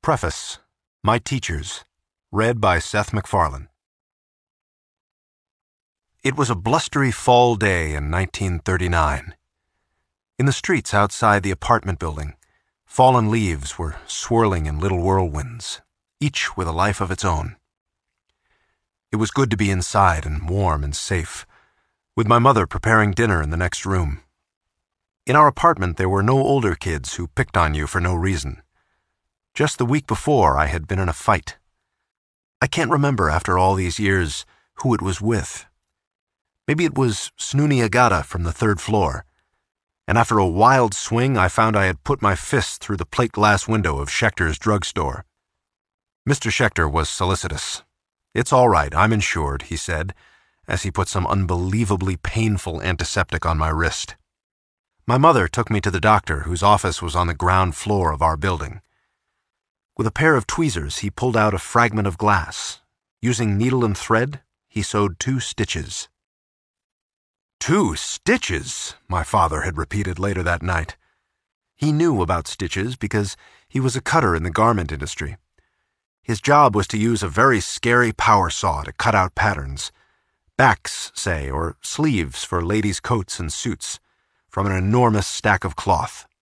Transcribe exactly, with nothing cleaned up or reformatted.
Preface. My Teachers. Read by Seth MacFarlane. It was a blustery fall day in nineteen thirty-nine. In the streets outside the apartment building, fallen leaves were swirling in little whirlwinds, each with a life of its own. It was good to be inside and warm and safe, with my mother preparing dinner in the next room. In our apartment there were no older kids who picked on you for no reason. Just the week before, I had been in a fight. I can't remember after all these years who it was with. Maybe it was Snoony Agata from the third floor, and after a wild swing I found I had put my fist through the plate glass window of Schechter's drugstore. Mister Schechter was solicitous. "It's all right, I'm insured," he said, as he put some unbelievably painful antiseptic on my wrist. My mother took me to the doctor, whose office was on the ground floor of our building. With a pair of tweezers, he pulled out a fragment of glass. Using needle and thread, he sewed two stitches. Two stitches, my father had repeated later that night. He knew about stitches because he was a cutter in the garment industry. His job was to use a very scary power saw to cut out patterns, backs, say, or sleeves for ladies' coats and suits, from an enormous stack of cloth.